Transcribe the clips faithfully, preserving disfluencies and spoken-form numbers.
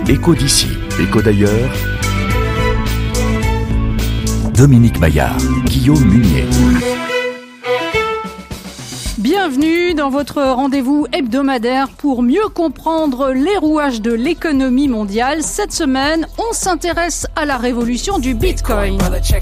Écho d'ici, écho d'ailleurs. Dominique Maillard, Guillaume Munier. Bienvenue dans votre rendez-vous hebdomadaire pour mieux comprendre les rouages de l'économie mondiale. Cette semaine, on s'intéresse à la révolution du Bitcoin.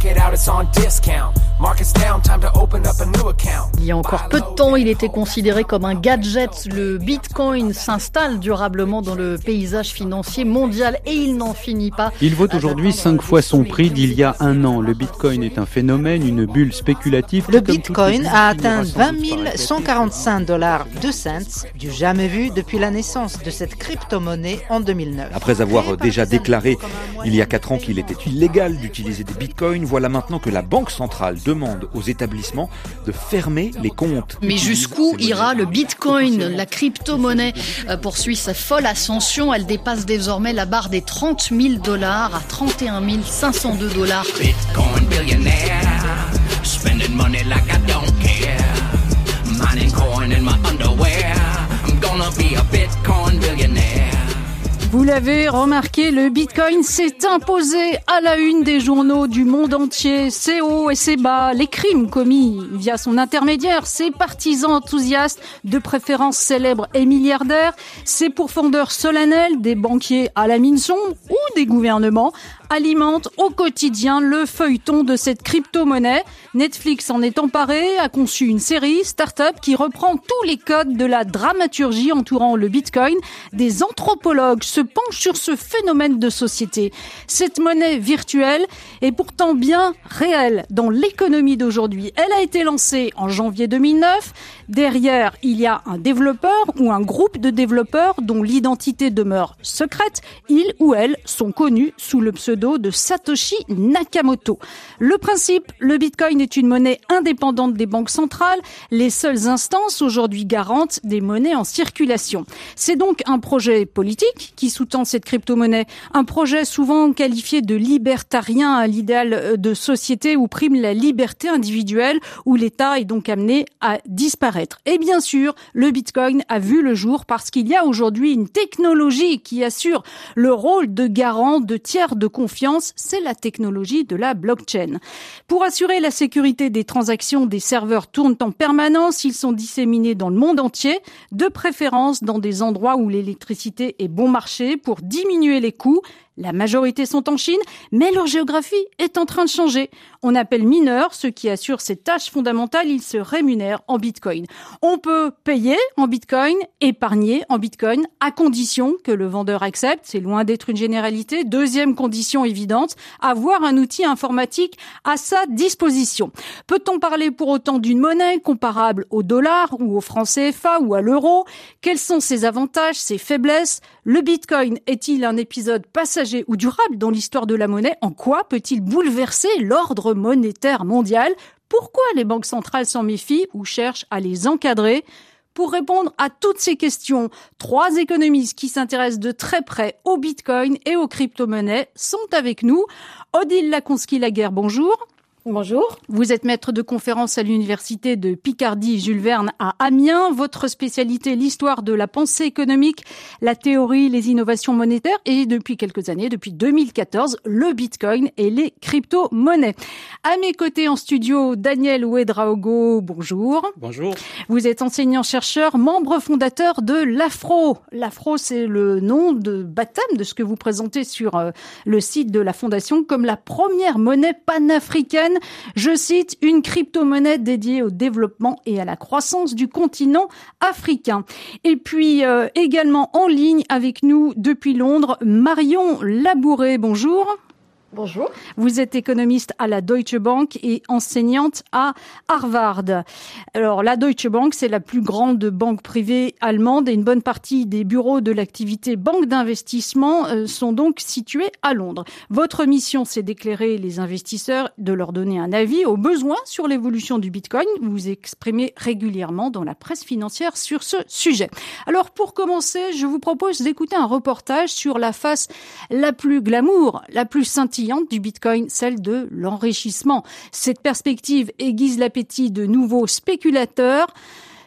Il y a encore peu de temps, il était considéré comme un gadget. Le Bitcoin s'installe durablement dans le paysage financier mondial et il n'en finit pas. Il vaut aujourd'hui cinq fois son prix d'il y a un an. Le Bitcoin est un phénomène, une bulle spéculative. Le Bitcoin a atteint vingt mille cent quarante-cinq dollars deux cents, du jamais vu depuis la naissance de cette crypto-monnaie en deux mille neuf. Après avoir déjà déclaré il y a quatre ans qu'il était illégal d'utiliser des bitcoins, voilà maintenant que la Banque centrale demande aux établissements de fermer les comptes. Mais jusqu'où ira le Bitcoin? La crypto-monnaie poursuit sa folle ascension. Elle dépasse désormais la barre des trente mille dollars à trente et un mille cinq cent deux dollars. Bitcoin billionaire, spending money like I don't care. Mining coin in my underwear. I'm gonna be a Bitcoin billionaire. Vous l'avez remarqué, le Bitcoin s'est imposé à la une des journaux du monde entier. Ses hauts et ses bas, les crimes commis via son intermédiaire, ses partisans enthousiastes, de préférence célèbres et milliardaires, ses pourfendeurs solennels, des banquiers à la mine sombre ou des gouvernements, alimente au quotidien le feuilleton de cette crypto-monnaie. Netflix en est emparé, a conçu une série start-up qui reprend tous les codes de la dramaturgie entourant le Bitcoin. Des anthropologues se penchent sur ce phénomène de société. Cette monnaie virtuelle est pourtant bien réelle dans l'économie d'aujourd'hui. Elle a été lancée en janvier deux mille neuf. Derrière, il y a un développeur ou un groupe de développeurs dont l'identité demeure secrète. Ils ou elles sont connus sous le pseudo de Satoshi Nakamoto. Le principe, le Bitcoin est une monnaie indépendante des banques centrales, les seules instances aujourd'hui garantes des monnaies en circulation. C'est donc un projet politique qui sous-tend cette crypto-monnaie, un projet souvent qualifié de libertarien, à l'idéal de société où prime la liberté individuelle, où l'État est donc amené à disparaître. Et bien sûr, le Bitcoin a vu le jour parce qu'il y a aujourd'hui une technologie qui assure le rôle de garant de tiers de confiance, c'est la technologie de la blockchain. Pour assurer la sécurité des transactions, des serveurs tournent en permanence, ils sont disséminés dans le monde entier, de préférence dans des endroits où l'électricité est bon marché pour diminuer les coûts. La majorité sont en Chine, mais leur géographie est en train de changer. On appelle mineurs ceux qui assurent ces tâches fondamentales, ils se rémunèrent en Bitcoin. On peut payer en Bitcoin, épargner en Bitcoin, à condition que le vendeur accepte. C'est loin d'être une généralité. Deuxième condition évidente, avoir un outil informatique à sa disposition. Peut-on parler pour autant d'une monnaie comparable au dollar ou au franc C F A ou à l'euro? Quels sont ses avantages, ses faiblesses? Le Bitcoin est-il un épisode passager ou durable dans l'histoire de la monnaie? En quoi peut-il bouleverser l'ordre monétaire mondial? Pourquoi les banques centrales s'en méfient ou cherchent à les encadrer? Pour répondre à toutes ces questions, trois économistes qui s'intéressent de très près au Bitcoin et aux crypto-monnaies sont avec nous. Odile Laconski-Laguerre, bonjour. Bonjour. Vous êtes maître de conférence à l'université de Picardie Jules Verne à Amiens. Votre spécialité, l'histoire de la pensée économique, la théorie, les innovations monétaires et depuis quelques années, depuis deux mille quatorze, le Bitcoin et les crypto-monnaies. À mes côtés en studio, Daniel Ouedraogo, bonjour. Bonjour. Vous êtes enseignant-chercheur, membre fondateur de l'Afro. L'Afro, c'est le nom de baptême de ce que vous présentez sur euh, le site de la Fondation comme la première monnaie panafricaine. Je cite, une crypto-monnaie dédiée au développement et à la croissance du continent africain. Et puis euh, également en ligne avec nous depuis Londres, Marion Labouré, bonjour. Bonjour. Vous êtes économiste à la Deutsche Bank et enseignante à Harvard. Alors, la Deutsche Bank, c'est la plus grande banque privée allemande et une bonne partie des bureaux de l'activité banque d'investissement euh, sont donc situés à Londres. Votre mission, c'est d'éclairer les investisseurs, de leur donner un avis au besoin sur l'évolution du Bitcoin. Vous vous exprimez régulièrement dans la presse financière sur ce sujet. Alors, pour commencer, je vous propose d'écouter un reportage sur la face la plus glamour, la plus scintillante du Bitcoin, celle de l'enrichissement. Cette perspective aiguise l'appétit de nouveaux spéculateurs.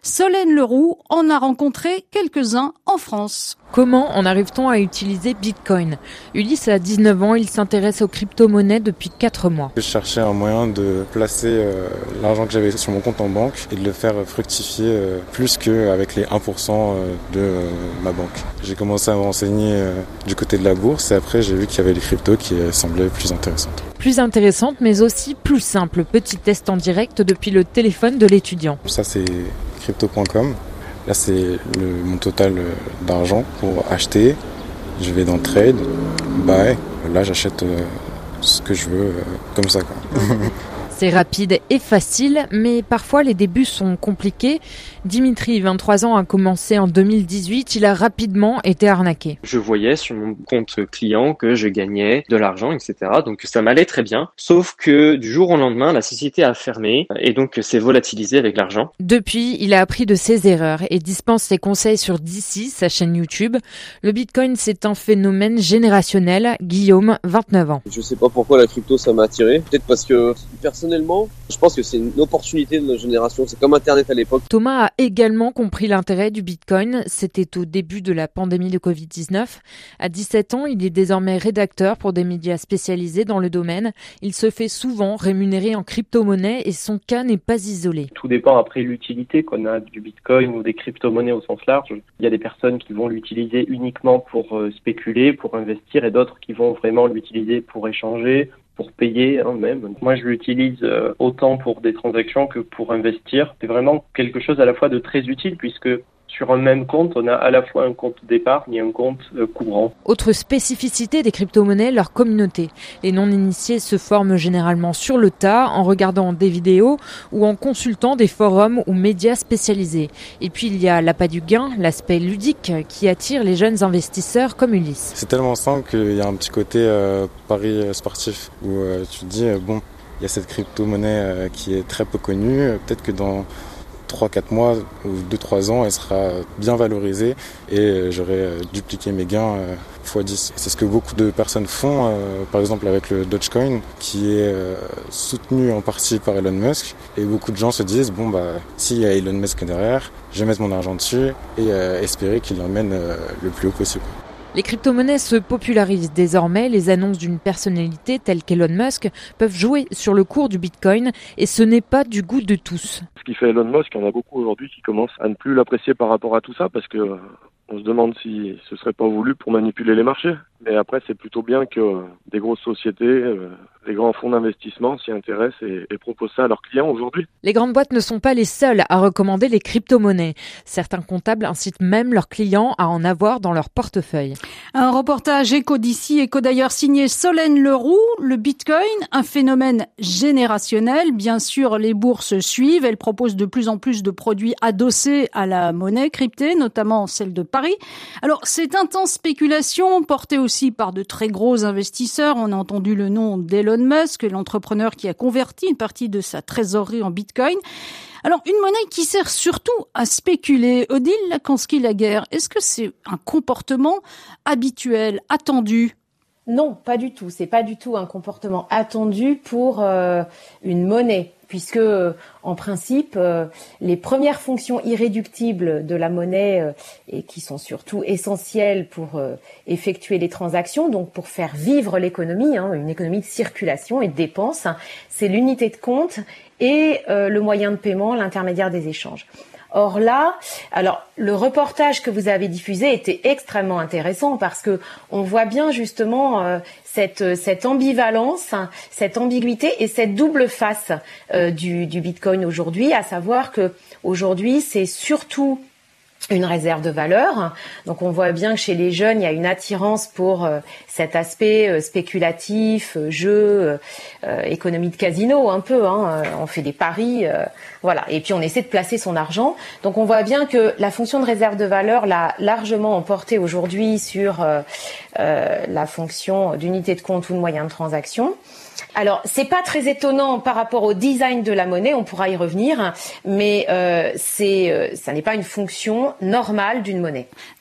Solène Leroux en a rencontré quelques-uns en France. Comment en arrive-t-on à utiliser Bitcoin ? Ulysse a dix-neuf ans, il s'intéresse aux crypto-monnaies depuis quatre mois. Je cherchais un moyen de placer euh, l'argent que j'avais sur mon compte en banque et de le faire fructifier euh, plus qu'avec les un pour cent de euh, ma banque. J'ai commencé à me renseigner euh, du côté de la bourse et après j'ai vu qu'il y avait les cryptos qui euh, semblaient plus intéressantes. Plus intéressantes mais aussi plus simples. Petit test en direct depuis le téléphone de l'étudiant. Ça c'est crypto point com. Là, c'est le, mon total d'argent pour acheter. Je vais dans Trade, Buy. Là, j'achète euh, ce que je veux, euh, comme ça, quoi. C'est rapide et facile, mais parfois les débuts sont compliqués. Dimitri, vingt-trois ans, a commencé en deux mille dix-huit. Il a rapidement été arnaqué. Je voyais sur mon compte client que je gagnais de l'argent, et cetera. Donc ça m'allait très bien. Sauf que du jour au lendemain, la société a fermé et donc c'est volatilisé avec l'argent. Depuis, il a appris de ses erreurs et dispense ses conseils sur D C, sa chaîne YouTube. Le Bitcoin, c'est un phénomène générationnel. Guillaume, vingt-neuf ans. Je sais pas pourquoi la crypto ça m'a attiré. Peut-être parce que personne Personnellement, je pense que c'est une opportunité de notre génération. C'est comme Internet à l'époque. Thomas a également compris l'intérêt du Bitcoin. C'était au début de la pandémie de covid dix-neuf. À dix-sept ans, il est désormais rédacteur pour des médias spécialisés dans le domaine. Il se fait souvent rémunérer en crypto-monnaie et son cas n'est pas isolé. Tout dépend après l'utilité qu'on a du Bitcoin ou des crypto-monnaies au sens large. Il y a des personnes qui vont l'utiliser uniquement pour spéculer, pour investir et d'autres qui vont vraiment l'utiliser pour échanger, pour payer hein, même. Moi, je l'utilise euh, autant pour des transactions que pour investir. C'est vraiment quelque chose à la fois de très utile puisque sur un même compte, on a à la fois un compte d'épargne et un compte euh, courant. Autre spécificité des crypto-monnaies, leur communauté. Les non-initiés se forment généralement sur le tas en regardant des vidéos ou en consultant des forums ou médias spécialisés. Et puis il y a l'appât du gain, l'aspect ludique qui attire les jeunes investisseurs comme Ulysse. C'est tellement simple qu'il y a un petit côté euh, pari sportif où euh, tu te dis, euh, bon, il y a cette crypto-monnaie euh, qui est très peu connue, euh, peut-être que dans trois quatre mois ou deux trois ans, elle sera bien valorisée et j'aurai dupliqué mes gains fois dix. C'est ce que beaucoup de personnes font, euh, par exemple avec le Dogecoin, qui est euh, soutenu en partie par Elon Musk. Et beaucoup de gens se disent, bon, bah, s'il y a Elon Musk derrière, je vais mettre mon argent dessus et euh, espérer qu'il l'emmène euh, le plus haut possible. Les crypto-monnaies se popularisent désormais. Les annonces d'une personnalité telle qu'Elon Musk peuvent jouer sur le cours du Bitcoin et ce n'est pas du goût de tous. Ce qui fait Elon Musk, il y en a beaucoup aujourd'hui qui commencent à ne plus l'apprécier par rapport à tout ça parce que euh, on se demande si ce serait pas voulu pour manipuler les marchés. Mais après, c'est plutôt bien que euh, des grosses sociétés, euh, les grands fonds d'investissement s'y intéressent et, et proposent ça à leurs clients aujourd'hui. Les grandes boîtes ne sont pas les seules à recommander les crypto-monnaies. Certains comptables incitent même leurs clients à en avoir dans leur portefeuille. Un reportage Éco d'ici, Éco d'ailleurs signé Solène Leroux. Le Bitcoin, un phénomène générationnel. Bien sûr, les bourses suivent. Elles proposent de plus en plus de produits adossés à la monnaie cryptée, notamment celle de Paris. Alors, cette intense spéculation portée aussi par de très gros investisseurs. On a entendu le nom d'Elon Musk, l'entrepreneur qui a converti une partie de sa trésorerie en Bitcoin. Alors, une monnaie qui sert surtout à spéculer. Odile Lakanski-Laguerre, est-ce que c'est un comportement habituel, attendu ? Non, pas du tout. C'est pas du tout un comportement attendu pour euh, une monnaie, puisque euh, en principe, euh, les premières fonctions irréductibles de la monnaie euh, et qui sont surtout essentielles pour euh, effectuer les transactions, donc pour faire vivre l'économie, hein, une économie de circulation et de dépenses, hein, c'est l'unité de compte et euh, le moyen de paiement, l'intermédiaire des échanges. Or là, alors le reportage que vous avez diffusé était extrêmement intéressant parce que on voit bien justement euh, cette cette ambivalence, cette ambiguïté et cette double face euh, du du Bitcoin aujourd'hui, à savoir que aujourd'hui c'est surtout une réserve de valeur. Donc on voit bien que chez les jeunes, il y a une attirance pour euh, cet aspect euh, spéculatif, euh, jeu, euh, économie de casino un peu. Hein, euh, on fait des paris, euh, voilà. Et puis on essaie de placer son argent. Donc on voit bien que la fonction de réserve de valeur l'a largement emporté aujourd'hui sur euh, euh, la fonction d'unité de compte ou de moyen de transaction. Alors, c'est pas très étonnant par rapport au design de la monnaie, on pourra y revenir, mais euh, c'est, euh, ça n'est pas une fonction normale d'une monnaie.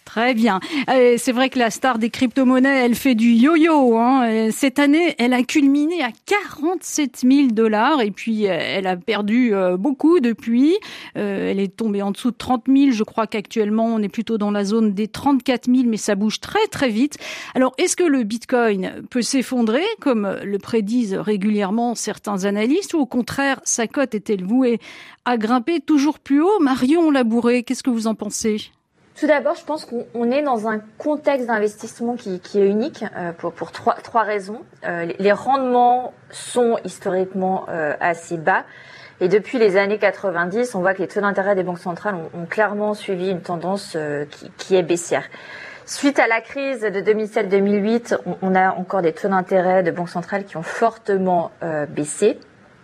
Très bien. Euh, c'est vrai que la star des crypto-monnaies, elle fait du yo-yo. Hein. Cette année, elle a culminé à quarante-sept mille dollars et puis elle a perdu euh, beaucoup depuis. Euh, elle est tombée en dessous de trente mille. Je crois qu'actuellement, on est plutôt dans la zone des trente-quatre mille, mais ça bouge très très vite. Alors, est-ce que le Bitcoin peut s'effondrer, comme le prédisent régulièrement certains analystes, ou au contraire, sa cote est-elle vouée à grimper toujours plus haut? Marion Labouré, qu'est-ce que vous en pensez? Tout d'abord, je pense qu'on est dans un contexte d'investissement qui, qui est unique euh, pour, pour trois, trois raisons. Euh, les rendements sont historiquement euh, assez bas. Et depuis les années quatre-vingt-dix, on voit que les taux d'intérêt des banques centrales ont, ont clairement suivi une tendance euh, qui, qui est baissière. Suite à la crise de deux mille sept deux mille huit, on, on a encore des taux d'intérêt de banques centrales qui ont fortement euh, baissé.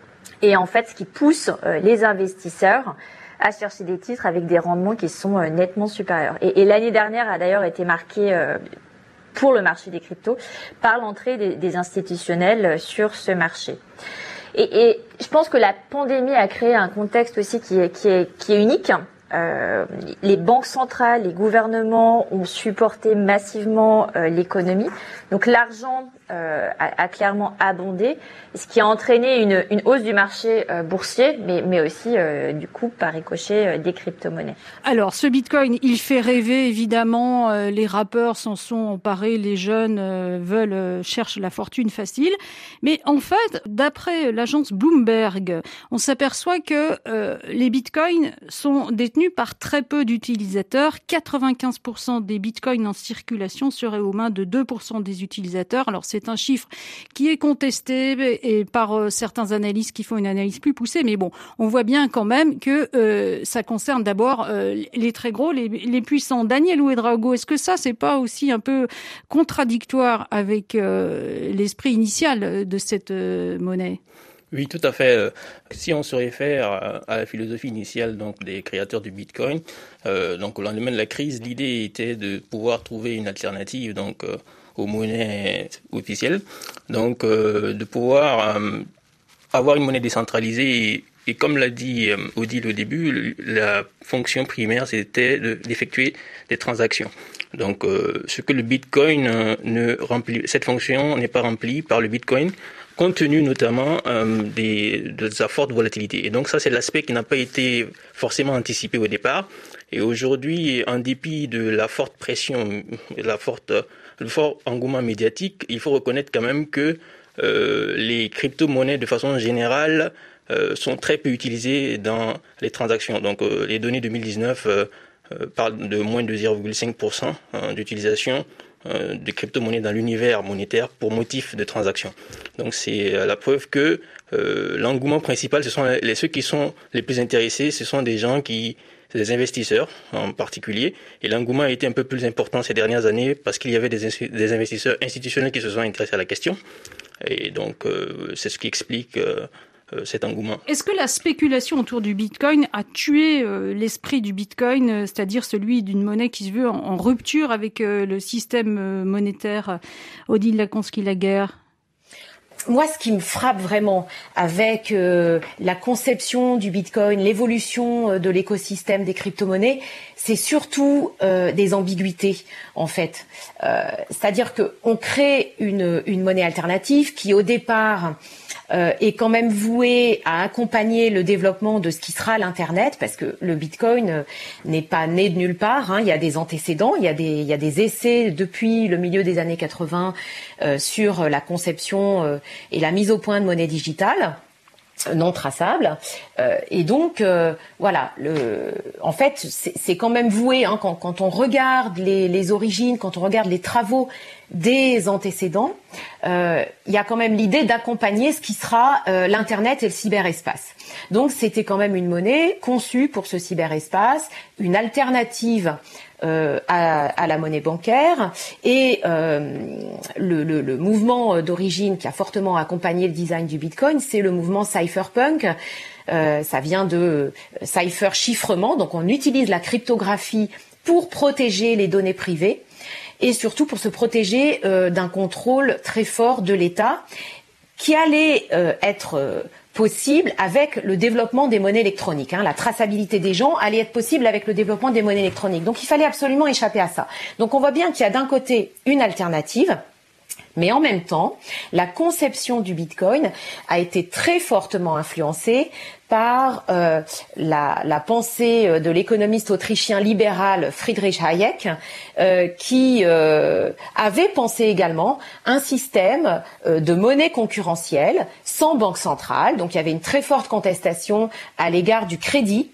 Et en fait, ce qui pousse euh, les investisseurs à chercher des titres avec des rendements qui sont euh, nettement supérieurs. Et, et l'année dernière a d'ailleurs été marquée euh, pour le marché des cryptos par l'entrée des, des institutionnels sur ce marché. Et, et je pense que la pandémie a créé un contexte aussi qui est, qui est, qui est unique. Euh, les banques centrales, les gouvernements ont supporté massivement euh, l'économie. Donc l'argent euh, a, a clairement abondé, ce qui a entraîné une, une hausse du marché euh, boursier, mais, mais aussi euh, du coup par ricochet euh, des crypto-monnaies. Alors ce Bitcoin, il fait rêver évidemment. Euh, les rappeurs s'en sont emparés, les jeunes euh, veulent euh, cherchent la fortune facile. Mais en fait, d'après l'agence Bloomberg, on s'aperçoit que euh, les Bitcoins sont détenus par très peu d'utilisateurs. quatre-vingt-quinze pour cent des bitcoins en circulation seraient aux mains de deux pour cent des utilisateurs. Alors c'est un chiffre qui est contesté et par euh, certains analystes qui font une analyse plus poussée, mais bon, on voit bien quand même que euh, ça concerne d'abord euh, les très gros, les, les puissants. Daniel Ouédraogo, est-ce que ça c'est pas aussi un peu contradictoire avec euh, l'esprit initial de cette euh, monnaie ? Oui, tout à fait. Si on se réfère à la philosophie initiale donc des créateurs du Bitcoin, euh, donc au lendemain de la crise, l'idée était de pouvoir trouver une alternative donc euh, aux monnaies officielles, donc euh, de pouvoir euh, avoir une monnaie décentralisée. Et, et comme l'a dit euh, Odile au début, la fonction primaire c'était de, d'effectuer des transactions. Donc, euh, ce que le Bitcoin euh, ne remplit, cette fonction n'est pas remplie par le Bitcoin, compte tenu notamment euh, des, de sa forte volatilité. Et donc ça, c'est l'aspect qui n'a pas été forcément anticipé au départ. Et aujourd'hui, en dépit de la forte pression, la forte, le fort engouement médiatique, il faut reconnaître quand même que euh, les crypto-monnaies, de façon générale, euh, sont très peu utilisées dans les transactions. Donc euh, les données deux mille dix-neuf euh, euh, parlent de moins de zéro virgule cinq pour cent hein, d'utilisation euh, de crypto-monnaies dans l'univers monétaire pour motif de transaction. Donc c'est la preuve que euh, l'engouement principal, ce sont les, ceux qui sont les plus intéressés, ce sont des gens qui, des investisseurs en particulier. Et l'engouement a été un peu plus important ces dernières années parce qu'il y avait des, des investisseurs institutionnels qui se sont intéressés à la question. Et donc euh, c'est ce qui explique euh, cet engouement. Est-ce que la spéculation autour du Bitcoin a tué euh, l'esprit du Bitcoin, euh, c'est-à-dire celui d'une monnaie qui se veut en, en rupture avec euh, le système euh, monétaire? Odile Laconski-Laguerre. Moi, ce qui me frappe vraiment avec euh, la conception du Bitcoin, l'évolution de l'écosystème des crypto-monnaies, c'est surtout euh, des ambiguïtés, en fait. Euh, c'est-à-dire qu'on crée une, une monnaie alternative qui, au départ, euh, est quand même vouée à accompagner le développement de ce qui sera l'Internet, parce que le Bitcoin euh, n'est pas né de nulle part. Hein. Il y a des antécédents, il y a des, il y a des essais depuis le milieu des années quatre-vingts euh, sur la conception euh, et la mise au point de monnaie digitale non traçable, euh, et donc euh, voilà. Le, en fait, c'est, c'est quand même voué. Hein, quand, quand on regarde les, les origines, quand on regarde les travaux des antécédents, euh, il y a quand même l'idée d'accompagner ce qui sera euh, l'internet et le cyberespace. Donc, c'était quand même une monnaie conçue pour ce cyberespace, une alternative Euh, à, à la monnaie bancaire, et euh, le, le, le mouvement d'origine qui a fortement accompagné le design du Bitcoin, c'est le mouvement cypherpunk. Euh, ça vient de cypher chiffrement, donc on utilise la cryptographie pour protéger les données privées et surtout pour se protéger euh, d'un contrôle très fort de l'État, qui allait euh, être euh, possible avec le développement des monnaies électroniques. Hein. La traçabilité des gens allait être possible avec le développement des monnaies électroniques. Donc il fallait absolument échapper à ça. Donc on voit bien qu'il y a d'un côté une alternative, mais en même temps, la conception du Bitcoin a été très fortement influencée par euh, la, la pensée de l'économiste autrichien libéral Friedrich Hayek, euh, qui euh, avait pensé également un système euh, de monnaie concurrentielle sans banque centrale. Donc il y avait une très forte contestation à l'égard du crédit,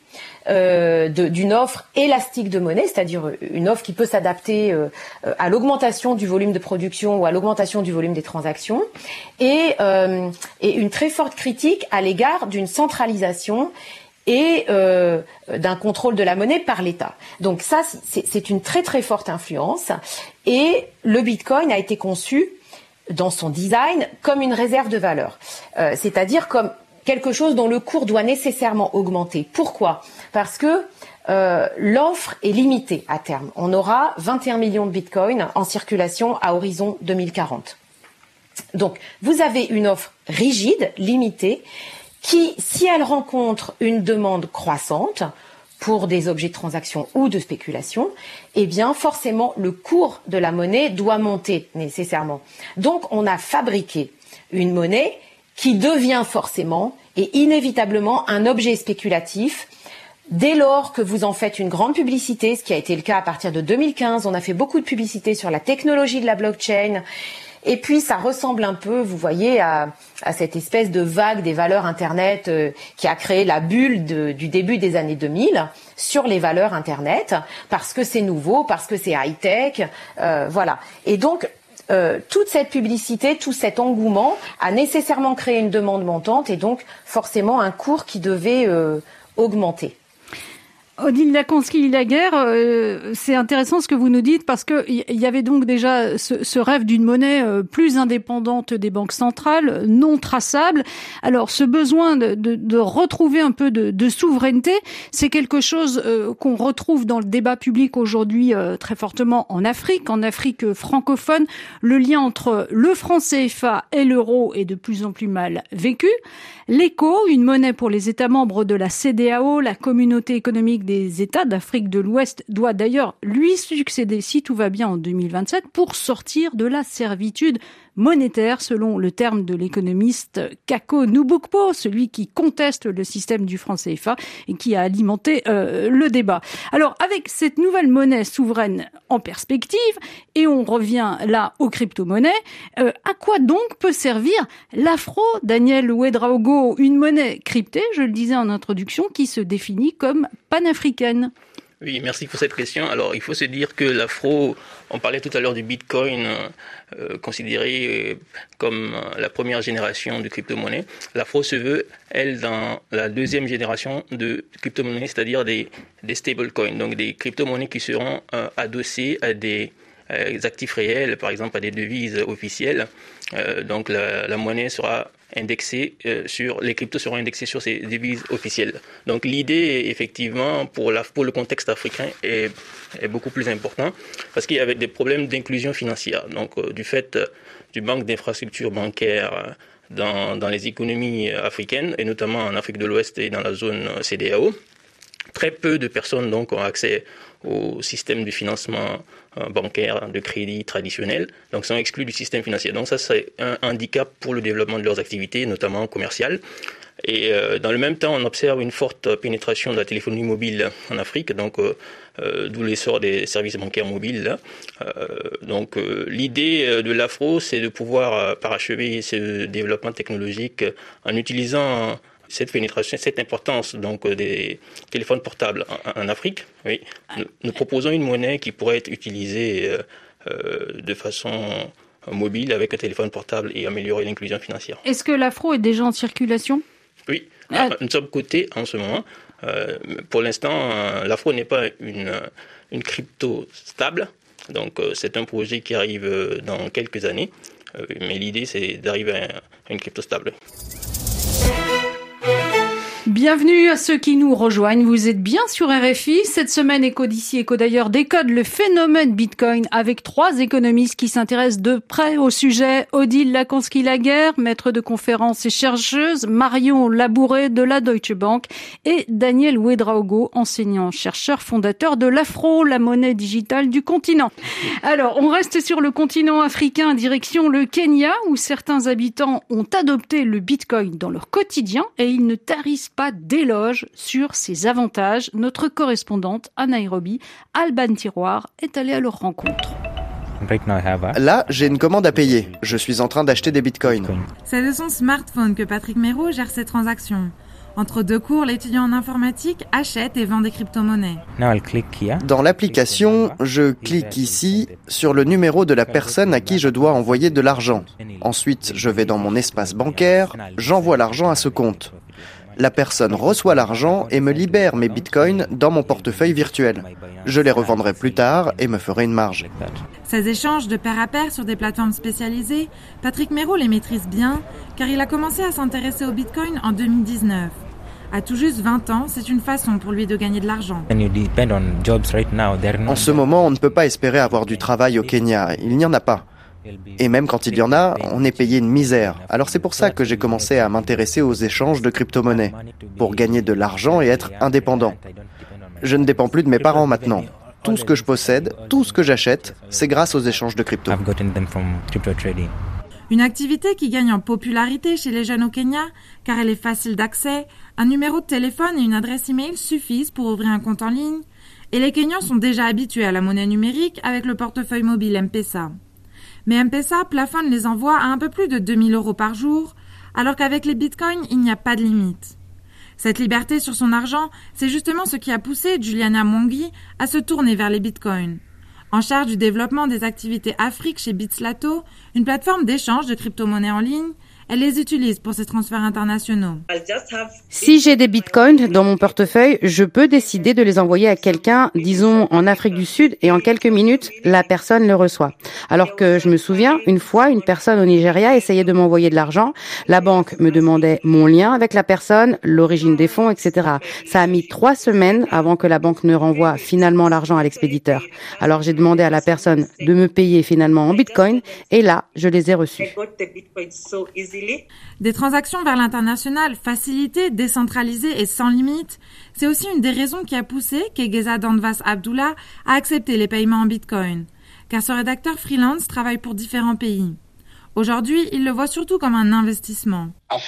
Euh, de, d'une offre élastique de monnaie, c'est-à-dire une offre qui peut s'adapter euh, à l'augmentation du volume de production ou à l'augmentation du volume des transactions, et, euh, et une très forte critique à l'égard d'une centralisation et euh, d'un contrôle de la monnaie par l'État. Donc ça, c'est, c'est une très très forte influence, et le Bitcoin a été conçu dans son design comme une réserve de valeur, euh, c'est-à-dire comme quelque chose dont le cours doit nécessairement augmenter. Pourquoi ? Parce que euh, l'offre est limitée à terme. On aura vingt et un millions de bitcoins en circulation à horizon deux mille quarante. Donc, vous avez une offre rigide, limitée, qui, si elle rencontre une demande croissante pour des objets de transaction ou de spéculation, eh bien, forcément, le cours de la monnaie doit monter nécessairement. Donc, on a fabriqué une monnaie qui devient forcément et inévitablement un objet spéculatif dès lors que vous en faites une grande publicité, ce qui a été le cas à partir de deux mille quinze. On a fait beaucoup de publicité sur la technologie de la blockchain. Et puis, ça ressemble un peu, vous voyez, à, à cette espèce de vague des valeurs Internet euh, qui a créé la bulle de, du début des années deux mille sur les valeurs Internet, parce que c'est nouveau, parce que c'est high-tech, euh, voilà. Et donc, Euh, toute cette publicité, tout cet engouement a nécessairement créé une demande montante et donc forcément un cours qui devait euh, augmenter. Odile Lakonski-Laguerre, euh, c'est intéressant ce que vous nous dites, parce que il y, y avait donc déjà ce, ce rêve d'une monnaie euh, plus indépendante des banques centrales, non traçable. Alors, ce besoin de, de, de retrouver un peu de, de souveraineté, c'est quelque chose euh, qu'on retrouve dans le débat public aujourd'hui euh, très fortement en Afrique, en Afrique francophone. Le lien entre le franc C F A et l'euro est de plus en plus mal vécu. L'Eco, une monnaie pour les États membres de la C D A O, la communauté économique des États d'Afrique de l'Ouest, doit d'ailleurs lui succéder, si tout va bien, en deux mille vingt-sept, pour sortir de la servitude monétaire, selon le terme de l'économiste Kako Nubukpo, celui qui conteste le système du franc C F A et qui a alimenté euh, le débat. Alors, avec cette nouvelle monnaie souveraine en perspective, et on revient là aux crypto-monnaies, euh, à quoi donc peut servir l'afro, Daniel Ouedraogo, une monnaie cryptée, je le disais en introduction, qui se définit comme panafricaine? Oui, merci pour cette question. Alors, il faut se dire que l'afro, on parlait tout à l'heure du Bitcoin, euh, considéré euh, comme euh, la première génération de crypto-monnaies. L'afro se veut, elle, dans la deuxième génération de crypto-monnaies, c'est-à-dire des, des stablecoins, donc des crypto-monnaies qui seront euh, adossées à des, euh, des actifs réels, par exemple à des devises officielles. Euh, donc, la, la monnaie sera indexés euh, sur les cryptos seront indexés sur ces devises officielles. Donc l'idée effectivement pour la pour le contexte africain est, est beaucoup plus important parce qu'il y avait des problèmes d'inclusion financière. Donc euh, du fait euh, du manque d'infrastructures bancaires euh, dans dans les économies africaines et notamment en Afrique de l'Ouest et dans la zone C D A O, très peu de personnes donc ont accès au système de financement bancaire, de crédit traditionnel, donc sont exclus du système financier. Donc ça, c'est un handicap pour le développement de leurs activités, notamment commerciales. Et euh, dans le même temps, on observe une forte pénétration de la téléphonie mobile en Afrique, donc euh, euh, d'où l'essor des services bancaires mobiles. Là. Euh, donc euh, l'idée de l'afro, c'est de pouvoir euh, parachever ce développement technologique en utilisant cette pénétration, cette importance donc des téléphones portables en, en Afrique. Oui, nous, nous proposons une monnaie qui pourrait être utilisée euh, euh, de façon mobile avec un téléphone portable et améliorer l'inclusion financière. Est-ce que l'afro est déjà en circulation ? Oui, ah. Nous sommes cotés en ce moment. Euh, pour l'instant, euh, l'afro n'est pas une, une crypto stable, donc euh, c'est un projet qui arrive dans quelques années, euh, mais l'idée c'est d'arriver à, à une crypto stable. Bienvenue à ceux qui nous rejoignent. Vous êtes bien sur R F I. Cette semaine, Éco d'ici, Éco d'ailleurs décode le phénomène Bitcoin avec trois économistes qui s'intéressent de près au sujet. Odile Lakonski-Laguerre, maître de conférences et chercheuse, Marion Labouré de la Deutsche Bank et Daniel Ouedraogo, enseignant, chercheur, fondateur de l'Afro, la monnaie digitale du continent. Alors, on reste sur le continent africain, direction le Kenya, où certains habitants ont adopté le Bitcoin dans leur quotidien et ils ne tarissent pas d'éloges sur ses avantages. Notre correspondante à Nairobi, Alban Tiroir, est allée à leur rencontre. Là, j'ai une commande à payer. Je suis en train d'acheter des bitcoins. C'est de son smartphone que Patrick Méraud gère ses transactions. Entre deux cours, l'étudiant en informatique achète et vend des crypto-monnaies. Dans l'application, je clique ici sur le numéro de la personne à qui je dois envoyer de l'argent. Ensuite, je vais dans mon espace bancaire, j'envoie l'argent à ce compte. La personne reçoit l'argent et me libère mes bitcoins dans mon portefeuille virtuel. Je les revendrai plus tard et me ferai une marge. Ces échanges de pair à pair sur des plateformes spécialisées, Patrick Méraud les maîtrise bien car il a commencé à s'intéresser au bitcoin en deux mille dix-neuf. À tout juste vingt ans, c'est une façon pour lui de gagner de l'argent. En ce moment, on ne peut pas espérer avoir du travail au Kenya. Il n'y en a pas. Et même quand il y en a, on est payé une misère. Alors c'est pour ça que j'ai commencé à m'intéresser aux échanges de crypto-monnaies, pour gagner de l'argent et être indépendant. Je ne dépends plus de mes parents maintenant. Tout ce que je possède, tout ce que j'achète, c'est grâce aux échanges de crypto. Une activité qui gagne en popularité chez les jeunes au Kenya, car elle est facile d'accès, un numéro de téléphone et une adresse email suffisent pour ouvrir un compte en ligne, et les Kenyans sont déjà habitués à la monnaie numérique avec le portefeuille mobile M-Pesa. Mais M-Pesa plafonne les envois à un peu plus de deux mille euros par jour, alors qu'avec les bitcoins, il n'y a pas de limite. Cette liberté sur son argent, c'est justement ce qui a poussé Juliana Mwangi à se tourner vers les bitcoins. En charge du développement des activités Afrique chez Bitslato, une plateforme d'échange de crypto-monnaies en ligne, elle les utilise pour ses transferts internationaux. Si j'ai des bitcoins dans mon portefeuille, je peux décider de les envoyer à quelqu'un, disons en Afrique du Sud, et en quelques minutes, la personne le reçoit. Alors que je me souviens, une fois, une personne au Nigeria essayait de m'envoyer de l'argent. La banque me demandait mon lien avec la personne, l'origine des fonds, et cetera. Ça a mis trois semaines avant que la banque ne renvoie finalement l'argent à l'expéditeur. Alors j'ai demandé à la personne de me payer finalement en bitcoin, et là, je les ai reçus. Des transactions vers l'international facilitées, décentralisées et sans limite, c'est aussi une des raisons qui a poussé Kegeza Danvas Abdullah à accepter les paiements en bitcoin, car ce rédacteur freelance travaille pour différents pays. Aujourd'hui, il le voit surtout comme un investissement.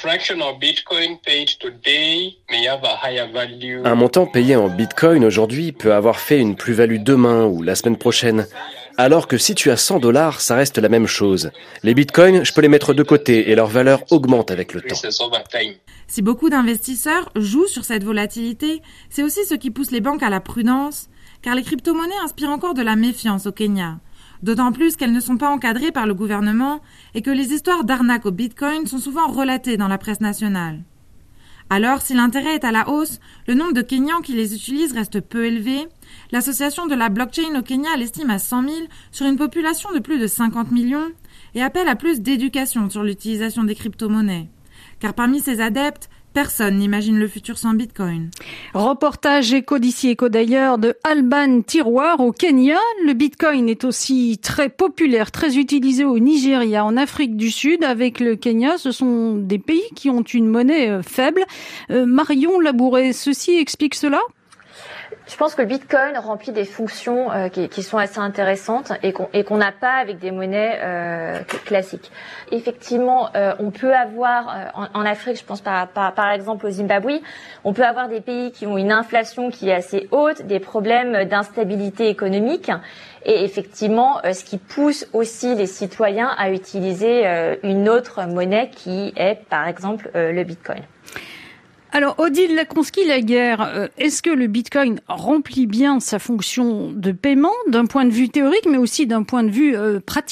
Un montant payé en bitcoin aujourd'hui peut avoir fait une plus-value demain ou la semaine prochaine. Alors que si tu as cent dollars, ça reste la même chose. Les bitcoins, je peux les mettre de côté et leur valeur augmente avec le temps. Si beaucoup d'investisseurs jouent sur cette volatilité, c'est aussi ce qui pousse les banques à la prudence, car les crypto-monnaies inspirent encore de la méfiance au Kenya. D'autant plus qu'elles ne sont pas encadrées par le gouvernement et que les histoires d'arnaque au bitcoin sont souvent relatées dans la presse nationale. Alors, si l'intérêt est à la hausse, le nombre de Kenyans qui les utilisent reste peu élevé. L'association de la blockchain au Kenya l'estime à cent mille sur une population de plus de cinquante millions et appelle à plus d'éducation sur l'utilisation des crypto-monnaies. Car parmi ses adeptes, personne n'imagine le futur sans Bitcoin. Reportage Éco d'ici, Éco d'ailleurs de Alban Tiroir au Kenya. Le Bitcoin est aussi très populaire, très utilisé au Nigeria, en Afrique du Sud. Avec le Kenya, ce sont des pays qui ont une monnaie faible. Euh, Marion Labouré, ceci explique cela ? Je pense que le Bitcoin remplit des fonctions euh, qui, qui sont assez intéressantes et qu'on et qu'on n'a pas avec des monnaies euh, classiques. Effectivement, euh, on peut avoir euh, en, en Afrique, je pense par, par par exemple au Zimbabwe, on peut avoir des pays qui ont une inflation qui est assez haute, des problèmes d'instabilité économique et effectivement, euh, ce qui pousse aussi les citoyens à utiliser euh, une autre monnaie qui est par exemple euh, le Bitcoin. Alors, Odile Lakonski-Laguerre, est-ce que le Bitcoin remplit bien sa fonction de paiement d'un point de vue théorique, mais aussi d'un point de vue euh, pratique ?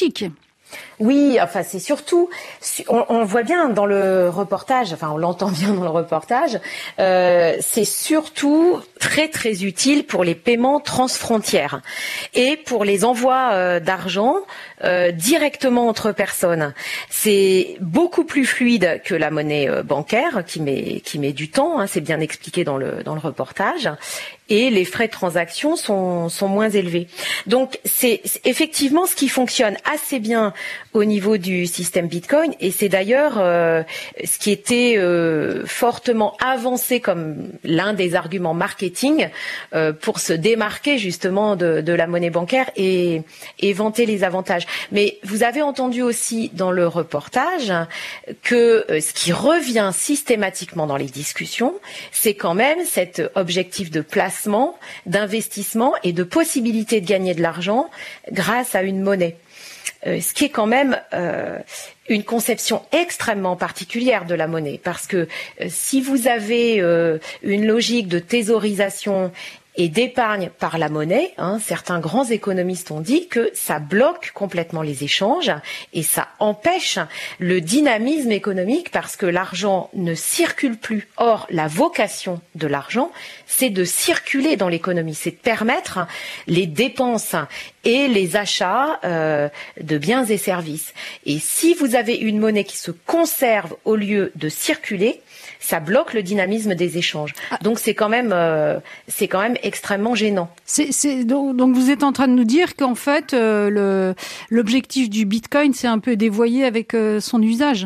Oui, enfin c'est surtout, on, on voit bien dans le reportage, enfin on l'entend bien dans le reportage, euh, c'est surtout très très utile pour les paiements transfrontières et pour les envois euh, d'argent euh, directement entre personnes. C'est beaucoup plus fluide que la monnaie euh, bancaire qui met qui met du temps, hein, c'est bien expliqué dans le dans le reportage. Et les frais de transaction sont, sont moins élevés. Donc c'est, c'est effectivement ce qui fonctionne assez bien au niveau du système Bitcoin, et c'est d'ailleurs euh, ce qui était euh, fortement avancé comme l'un des arguments marketing euh, pour se démarquer justement de, de la monnaie bancaire et, et vanter les avantages. Mais vous avez entendu aussi dans le reportage que euh, ce qui revient systématiquement dans les discussions, c'est quand même cet objectif de placement, d'investissement et de possibilité de gagner de l'argent grâce à une monnaie. Euh, ce qui est quand même euh, une conception extrêmement particulière de la monnaie, parce que euh, si vous avez euh, une logique de thésaurisation et d'épargne par la monnaie, hein, certains grands économistes ont dit que ça bloque complètement les échanges et ça empêche le dynamisme économique parce que l'argent ne circule plus. Or, la vocation de l'argent, c'est de circuler dans l'économie, c'est de permettre les dépenses et les achats euh, de biens et services. Et si vous avez une monnaie qui se conserve au lieu de circuler, ça bloque le dynamisme des échanges. Donc c'est quand même, euh, c'est quand même extrêmement gênant. C'est, c'est, donc, donc vous êtes en train de nous dire qu'en fait, euh, le, l'objectif du Bitcoin, c'est un peu dévoyé avec euh, son usage.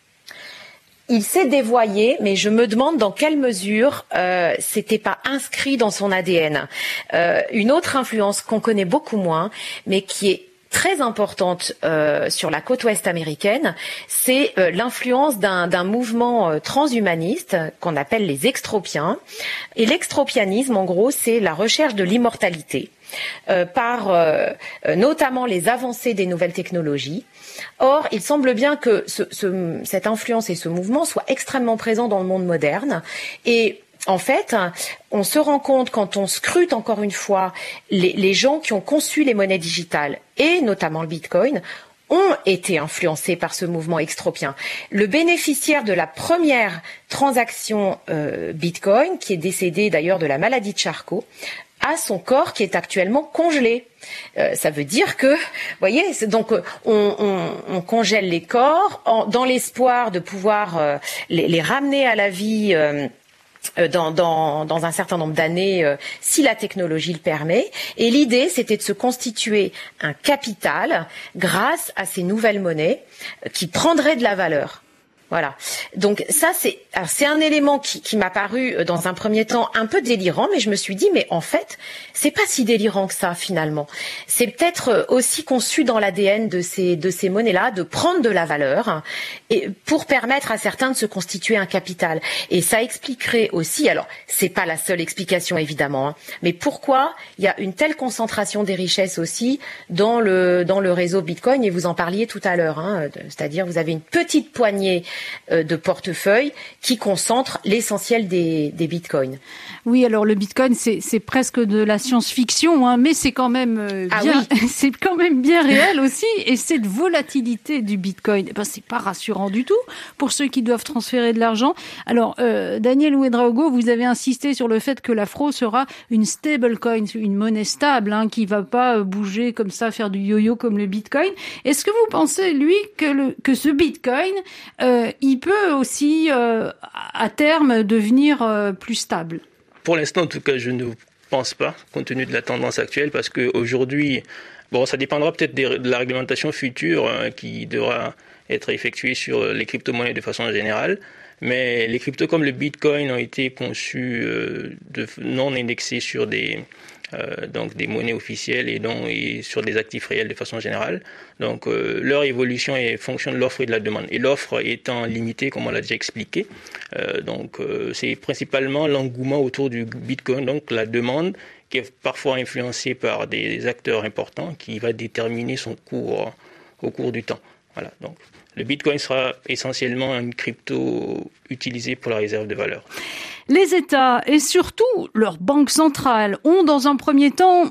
Il s'est dévoyé, mais je me demande dans quelle mesure euh, c'était pas inscrit dans son A D N. Euh, une autre influence qu'on connaît beaucoup moins, mais qui est très importante euh, sur la côte ouest américaine, c'est euh, l'influence d'un, d'un mouvement euh, transhumaniste qu'on appelle les extropiens. Et l'extropianisme, en gros, c'est la recherche de l'immortalité euh, par euh, notamment les avancées des nouvelles technologies. Or, il semble bien que ce, ce, cette influence et ce mouvement soient extrêmement présents dans le monde moderne. Et en fait, on se rend compte quand on scrute encore une fois les, les gens qui ont conçu les monnaies digitales, et notamment le Bitcoin, ont été influencés par ce mouvement extropien. Le bénéficiaire de la première transaction euh, Bitcoin, qui est décédé d'ailleurs de la maladie de Charcot, a son corps qui est actuellement congelé. Euh, ça veut dire que, vous voyez, c'est donc on, on, on congèle les corps en, dans l'espoir de pouvoir euh, les, les ramener à la vie euh, Dans, dans, dans un certain nombre d'années, euh, si la technologie le permet. Et l'idée, c'était de se constituer un capital grâce à ces nouvelles monnaies euh, qui prendraient de la valeur. Voilà. Donc ça, c'est, alors c'est un élément qui, qui m'a paru dans un premier temps un peu délirant, mais je me suis dit, mais en fait, c'est pas si délirant que ça finalement. C'est peut-être aussi conçu dans l'A D N de ces de ces monnaies-là de prendre de la valeur et pour permettre à certains de se constituer un capital. Et ça expliquerait aussi, alors c'est pas la seule explication évidemment, hein, mais pourquoi il y a une telle concentration des richesses aussi dans le dans le réseau Bitcoin. Et vous en parliez tout à l'heure, hein, c'est-à-dire vous avez une petite poignée de portefeuille qui concentre l'essentiel des, des bitcoins. Oui, alors le bitcoin, c'est, c'est presque de la science-fiction, hein, mais c'est quand même euh, bien, ah oui. c'est quand même bien réel aussi. Et cette volatilité du bitcoin, eh ben, c'est pas rassurant du tout pour ceux qui doivent transférer de l'argent. Alors, euh, Daniel Ouédraogo, vous avez insisté sur le fait que l'afro sera une stablecoin, une monnaie stable, hein, qui va pas bouger comme ça, faire du yo-yo comme le bitcoin. Est-ce que vous pensez, lui, que le que ce bitcoin euh, il peut aussi, euh, à terme, devenir euh, plus stable? Pour l'instant, en tout cas, je ne pense pas, compte tenu de la tendance actuelle, parce qu'aujourd'hui, bon, ça dépendra peut-être des, de la réglementation future hein, qui devra être effectuée sur les crypto-monnaies de façon générale. Mais les cryptos comme le Bitcoin ont été conçus euh, de, non indexés sur des... Euh, donc des monnaies officielles et, donc, et sur des actifs réels de façon générale. Donc euh, leur évolution est fonction de l'offre et de la demande. Et l'offre étant limitée, comme on l'a déjà expliqué, euh, donc euh, c'est principalement l'engouement autour du Bitcoin, donc la demande qui est parfois influencée par des acteurs importants qui va déterminer son cours au cours du temps. Voilà, donc le Bitcoin sera essentiellement une crypto utilisée pour la réserve de valeur. Les États et surtout leurs banques centrales ont dans un premier temps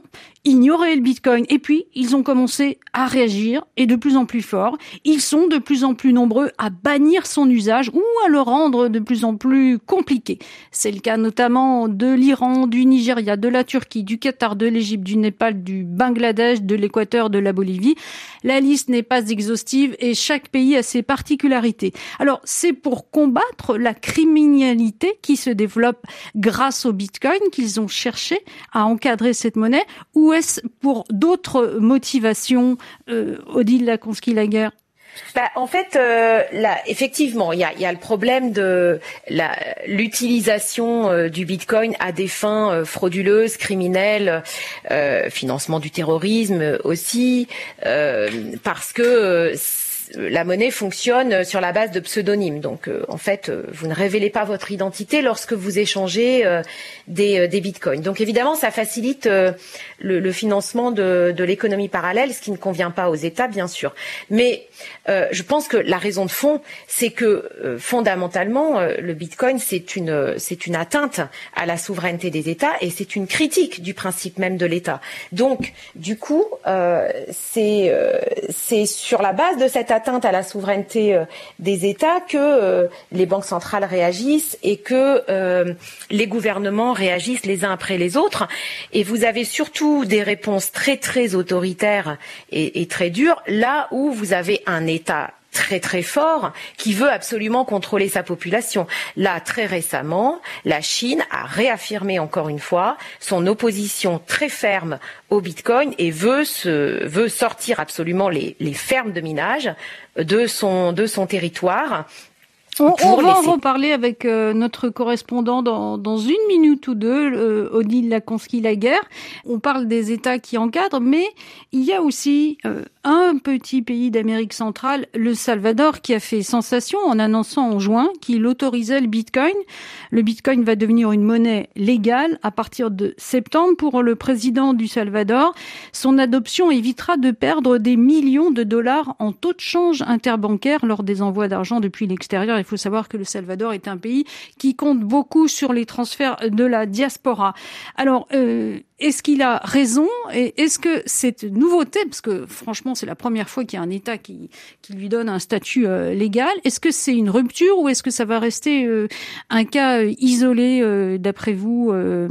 ignoraient le Bitcoin. Et puis, ils ont commencé à réagir, et de plus en plus fort. Ils sont de plus en plus nombreux à bannir son usage ou à le rendre de plus en plus compliqué. C'est le cas notamment de l'Iran, du Nigeria, de la Turquie, du Qatar, de l'Égypte, du Népal, du Bangladesh, de l'Équateur, de la Bolivie. La liste n'est pas exhaustive et chaque pays a ses particularités. Alors, c'est pour combattre la criminalité qui se développe grâce au Bitcoin qu'ils ont cherché à encadrer cette monnaie, ou est-ce pour d'autres motivations, euh, Odile Laconsky-Laguerre? Bah, en fait, euh, là, effectivement, il y a, y a le problème de la, l'utilisation euh, du Bitcoin à des fins euh, frauduleuses, criminelles, euh, financement du terrorisme aussi, euh, parce que euh, la monnaie fonctionne sur la base de pseudonymes. Donc, euh, en fait, euh, vous ne révélez pas votre identité lorsque vous échangez euh, des, euh, des bitcoins. Donc, évidemment, ça facilite euh, le, le financement de, de l'économie parallèle, ce qui ne convient pas aux États, bien sûr. Mais euh, je pense que la raison de fond, c'est que euh, fondamentalement, euh, le bitcoin, c'est une, c'est une atteinte à la souveraineté des États et c'est une critique du principe même de l'État. Donc, du coup, euh, c'est, euh, c'est sur la base de cette atteinte atteinte à la souveraineté euh, des États que euh, les banques centrales réagissent et que euh, les gouvernements réagissent les uns après les autres. Et vous avez surtout des réponses très très autoritaires et, et très dures là où vous avez un État très très fort qui veut absolument contrôler sa population. Là, très récemment, la Chine a réaffirmé encore une fois son opposition très ferme au Bitcoin et veut se, veut sortir absolument les, les fermes de minage de son, de son territoire. On, on va en reparler avec euh, notre correspondant dans, dans une minute ou deux, euh, Odile Laconsky-Laguerre. On parle des États qui encadrent, mais il y a aussi euh, un petit pays d'Amérique centrale, le Salvador, qui a fait sensation en annonçant en juin qu'il autorisait le Bitcoin. Le Bitcoin va devenir une monnaie légale à partir de septembre pour le président du Salvador. Son adoption évitera de perdre des millions de dollars en taux de change interbancaire lors des envois d'argent depuis l'extérieur. Il faut savoir que le Salvador est un pays qui compte beaucoup sur les transferts de la diaspora. Alors, euh, est-ce qu'il a raison et est-ce que cette nouveauté, parce que franchement c'est la première fois qu'il y a un État qui, qui lui donne un statut euh, légal, est-ce que c'est une rupture ou est-ce que ça va rester euh, un cas euh, isolé euh, d'après vous, euh,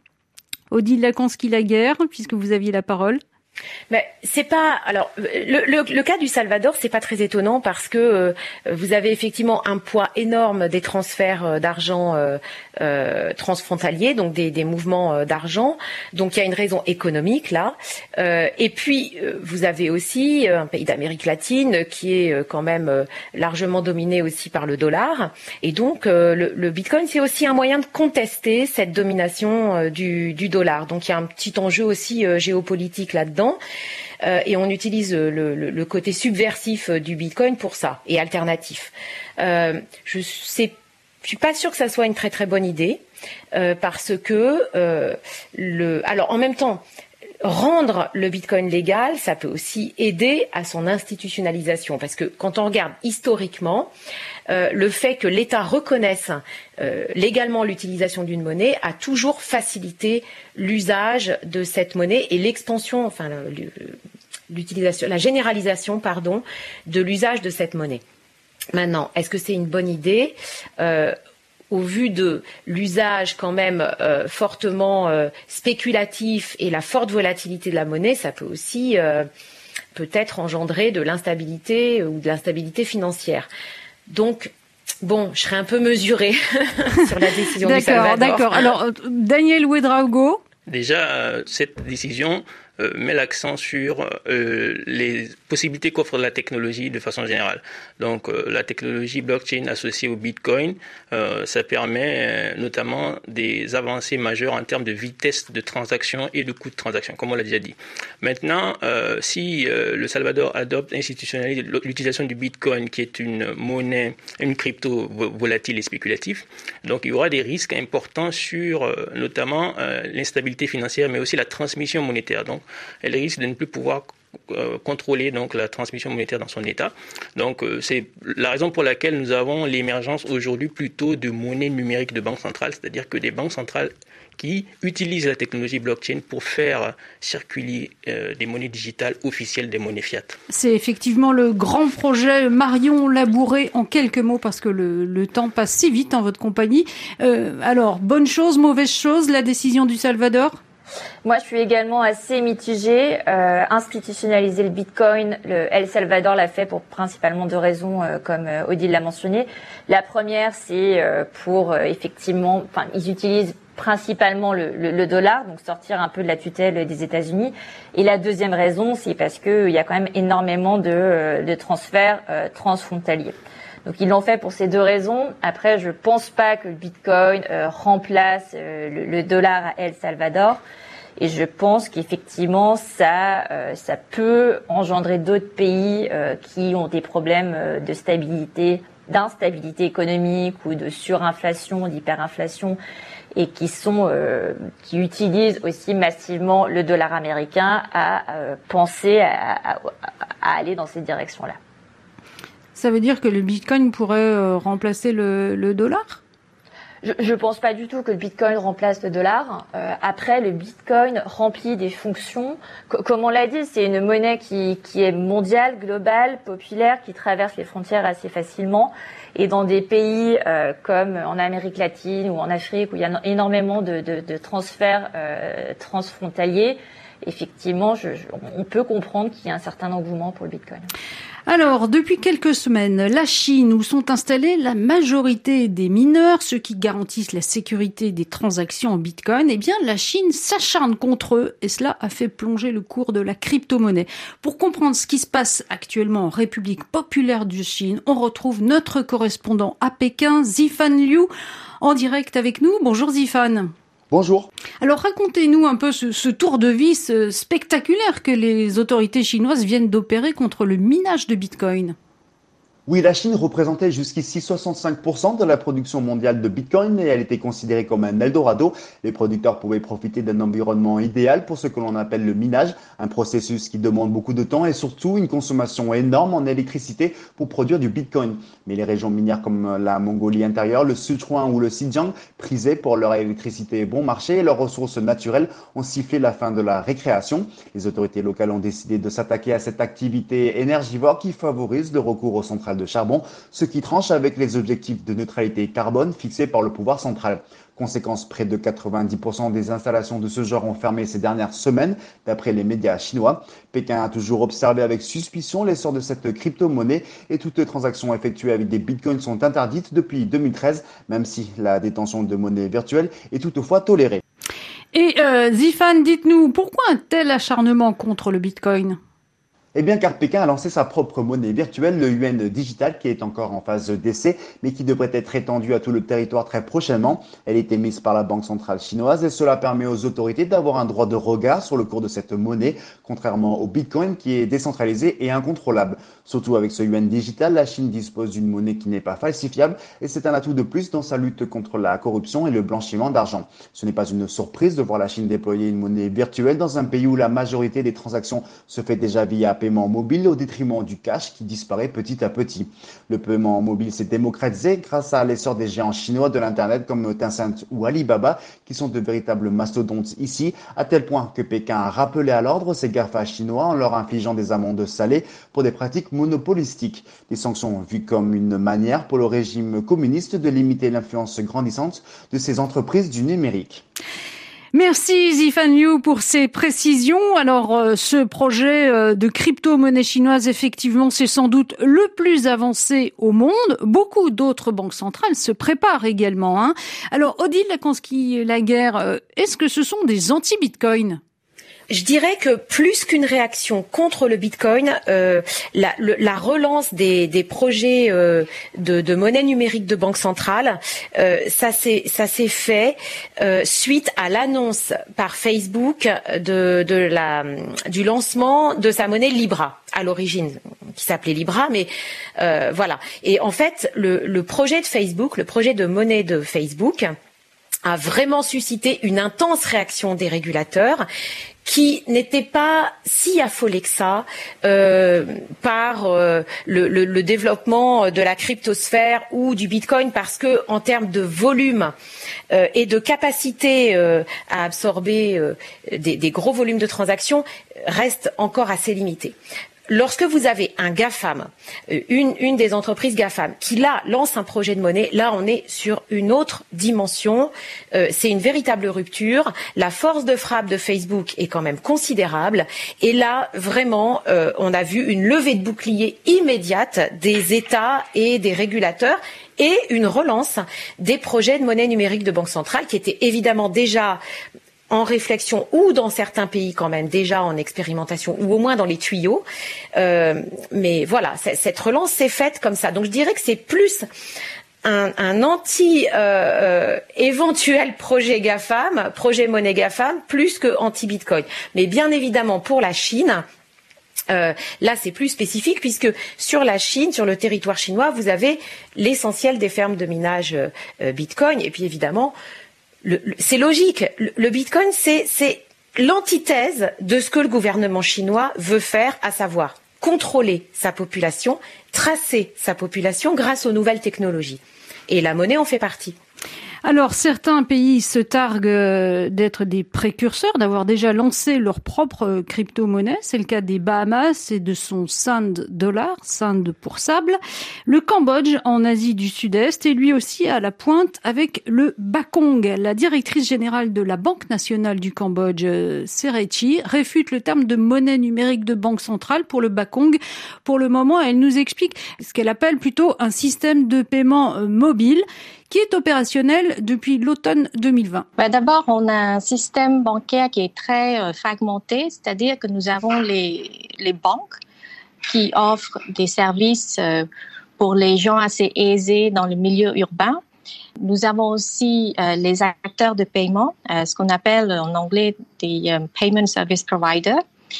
Odile Laconsky-Laguerre, puisque vous aviez la parole? Mais c'est pas alors le, le, le cas du Salvador, c'est pas très étonnant parce que euh, vous avez effectivement un poids énorme des transferts euh, d'argent euh, euh, transfrontaliers, donc des, des mouvements euh, d'argent. Donc il y a une raison économique là. Euh, et puis euh, vous avez aussi euh, un pays d'Amérique latine qui est euh, quand même euh, largement dominé aussi par le dollar. Et donc euh, le, le Bitcoin, c'est aussi un moyen de contester cette domination euh, du, du dollar. Donc il y a un petit enjeu aussi euh, géopolitique là-dedans. Euh, et on utilise le, le, le côté subversif du Bitcoin pour ça, et alternatif. Euh, je sais, je suis pas sûre que ça soit une très très bonne idée, euh, parce que euh, le, alors en même temps, rendre le Bitcoin légal, ça peut aussi aider à son institutionnalisation, parce que quand on regarde historiquement, euh, le fait que l'État reconnaisse euh, légalement l'utilisation d'une monnaie a toujours facilité l'usage de cette monnaie et l'extension, enfin l'utilisation, la généralisation, pardon, de l'usage de cette monnaie. Maintenant, est-ce que c'est une bonne idée ? euh, Au vu de l'usage quand même euh, fortement euh, spéculatif et la forte volatilité de la monnaie, ça peut aussi euh, peut-être engendrer de l'instabilité ou de l'instabilité financière. Donc, bon, je serais un peu mesurée sur la décision du Salvador. D'accord, d'accord. Alors, Daniel Ouédraogo. Déjà, euh, cette décision euh, met l'accent sur euh, les possibilités qu'offre la technologie de façon générale. Donc, euh, la technologie blockchain associée au Bitcoin, euh, ça permet euh, notamment des avancées majeures en termes de vitesse de transaction et de coût de transaction, comme on l'a déjà dit. Maintenant, euh, si euh, le Salvador adopte institutionnalise l'utilisation du Bitcoin, qui est une monnaie, une crypto volatile et spéculative, donc il y aura des risques importants sur euh, notamment euh, l'instabilité financière, mais aussi la transmission monétaire. Donc, elle risque de ne plus pouvoir euh, contrôler donc la transmission monétaire dans son état. Donc euh, c'est la raison pour laquelle nous avons l'émergence aujourd'hui plutôt de monnaies numériques de banque centrale, c'est-à-dire que des banques centrales qui utilisent la technologie blockchain pour faire circuler euh, des monnaies digitales officielles, des monnaies fiat. C'est effectivement le grand projet. Marion Labouré, en quelques mots, parce que le, le temps passe si vite en votre compagnie. Euh, alors, bonne chose, mauvaise chose, la décision du Salvador ? Moi, je suis également assez mitigée. Euh, institutionnaliser le Bitcoin, le El Salvador l'a fait pour principalement deux raisons, euh, comme euh, Odile l'a mentionné. La première, c'est euh, pour euh, effectivement, enfin, ils utilisent principalement le, le, le dollar, donc sortir un peu de la tutelle des États-Unis. Et la deuxième raison, c'est parce que il y a quand même énormément de, de transferts euh, transfrontaliers. Donc ils l'ont fait pour ces deux raisons. Après, je pense pas que le Bitcoin euh, remplace euh, le, le dollar à El Salvador. Et je pense qu'effectivement, ça, euh, ça peut engendrer d'autres pays euh, qui ont des problèmes euh, de stabilité, d'instabilité économique ou de surinflation, d'hyperinflation, et qui sont, euh, qui utilisent aussi massivement le dollar américain à euh, penser à, à, à aller dans cette direction-là. Ça veut dire que le Bitcoin pourrait euh, remplacer le, le dollar ? Je, je pense pas du tout que le Bitcoin remplace le dollar. Euh, après, le Bitcoin remplit des fonctions. C- comme on l'a dit, c'est une monnaie qui, qui est mondiale, globale, populaire, qui traverse les frontières assez facilement. Et dans des pays euh, comme en Amérique latine ou en Afrique, où il y a énormément de, de, de transferts euh, transfrontaliers, effectivement, je, je, on peut comprendre qu'il y a un certain engouement pour le Bitcoin. Alors, depuis quelques semaines, la Chine, où sont installés la majorité des mineurs, ceux qui garantissent la sécurité des transactions en Bitcoin, eh bien, la Chine s'acharne contre eux et cela a fait plonger le cours de la crypto-monnaie. Pour comprendre ce qui se passe actuellement en République populaire de Chine, on retrouve notre correspondant à Pékin, Zifan Liu, en direct avec nous. Bonjour Zifan. Bonjour. Alors racontez-nous un peu ce, ce tour de vis spectaculaire que les autorités chinoises viennent d'opérer contre le minage de Bitcoin. Oui, la Chine représentait jusqu'ici soixante-cinq pour cent de la production mondiale de Bitcoin et elle était considérée comme un Eldorado. Les producteurs pouvaient profiter d'un environnement idéal pour ce que l'on appelle le minage, un processus qui demande beaucoup de temps et surtout une consommation énorme en électricité pour produire du Bitcoin. Mais les régions minières comme la Mongolie intérieure, le Sichuan ou le Xinjiang, prisées pour leur électricité bon marché et leurs ressources naturelles, ont sifflé la fin de la récréation. Les autorités locales ont décidé de s'attaquer à cette activité énergivore qui favorise le recours aux centrales de charbon, ce qui tranche avec les objectifs de neutralité carbone fixés par le pouvoir central. Conséquence, près de quatre-vingt-dix pour cent des installations de ce genre ont fermé ces dernières semaines, d'après les médias chinois. Pékin a toujours observé avec suspicion l'essor de cette crypto-monnaie et toutes transaction effectuées avec des bitcoins sont interdites depuis deux mille treize, même si la détention de monnaie virtuelle est toutefois tolérée. Et euh, Zifan, dites-nous, pourquoi un tel acharnement contre le bitcoin ? Eh bien, car Pékin a lancé sa propre monnaie virtuelle, le yuan digital, qui est encore en phase d'essai, mais qui devrait être étendue à tout le territoire très prochainement. Elle est émise par la Banque centrale chinoise et cela permet aux autorités d'avoir un droit de regard sur le cours de cette monnaie, contrairement au Bitcoin qui est décentralisé et incontrôlable. Surtout avec ce yuan digital, la Chine dispose d'une monnaie qui n'est pas falsifiable et c'est un atout de plus dans sa lutte contre la corruption et le blanchiment d'argent. Ce n'est pas une surprise de voir la Chine déployer une monnaie virtuelle dans un pays où la majorité des transactions se fait déjà via paiement mobile au détriment du cash qui disparaît petit à petit. Le paiement mobile s'est démocratisé grâce à l'essor des géants chinois de l'internet comme Tencent ou Alibaba qui sont de véritables mastodontes ici, à tel point que Pékin a rappelé à l'ordre ces GAFA chinois en leur infligeant des amendes salées pour des pratiques monopolistiques. Des sanctions vues comme une manière pour le régime communiste de limiter l'influence grandissante de ces entreprises du numérique. Merci Zifan Liu pour ces précisions. Alors euh, ce projet euh, de crypto-monnaie chinoise, effectivement, c'est sans doute le plus avancé au monde. Beaucoup d'autres banques centrales se préparent également. Hein. Alors Odile Lakonski-Laguerre, euh, est-ce que ce sont des anti-Bitcoin ? Je dirais que plus qu'une réaction contre le Bitcoin, euh, la, le, la relance des, des projets euh, de, de monnaie numérique de banque centrale, euh, ça s'est ça s'est fait euh, suite à l'annonce par Facebook de, de la du lancement de sa monnaie Libra à l'origine, qui s'appelait Libra, mais euh, voilà. Et en fait, le, le projet de Facebook, le projet de monnaie de Facebook. a vraiment suscité une intense réaction des régulateurs qui n'étaient pas si affolés que ça euh, par euh, le, le, le développement de la cryptosphère ou du Bitcoin, parce que en termes de volume euh, et de capacité euh, à absorber euh, des, des gros volumes de transactions, reste encore assez limité. Lorsque vous avez un GAFAM, une, une des entreprises GAFAM, qui là lance un projet de monnaie, là on est sur une autre dimension. Euh, c'est une véritable rupture. La force de frappe de Facebook est quand même considérable. Et là, vraiment, euh, on a vu une levée de bouclier immédiate des États et des régulateurs et une relance des projets de monnaie numérique de banque centrale qui étaient évidemment déjà en réflexion ou dans certains pays quand même déjà en expérimentation ou au moins dans les tuyaux. Euh, mais voilà, cette relance s'est faite comme ça. Donc je dirais que c'est plus un, un anti-éventuel euh, projet GAFAM, projet monnaie GAFAM, plus que anti-Bitcoin. Mais bien évidemment pour la Chine, Euh, là, c'est plus spécifique puisque sur la Chine, sur le territoire chinois, vous avez l'essentiel des fermes de minage euh, Bitcoin. Et puis évidemment, le, le, c'est logique. Le, le Bitcoin, c'est, c'est l'antithèse de ce que le gouvernement chinois veut faire, à savoir contrôler sa population, tracer sa population grâce aux nouvelles technologies. Et la monnaie en fait partie. Alors, certains pays se targuent d'être des précurseurs, d'avoir déjà lancé leur propre crypto-monnaie. C'est le cas des Bahamas et de son sand dollar, sand pour sable. Le Cambodge, en Asie du Sud-Est, est lui aussi à la pointe avec le Bakong. La directrice générale de la Banque nationale du Cambodge, Serechi, réfute le terme de monnaie numérique de banque centrale pour le Bakong. Pour le moment, elle nous explique ce qu'elle appelle plutôt un système de paiement mobile qui est opérationnel depuis l'automne deux mille vingt. Ben d'abord, on a un système bancaire qui est très euh, fragmenté, c'est-à-dire que nous avons les, les banques qui offrent des services euh, pour les gens assez aisés dans le milieu urbain. Nous avons aussi euh, les acteurs de paiement, euh, ce qu'on appelle en anglais des um, payment service providers.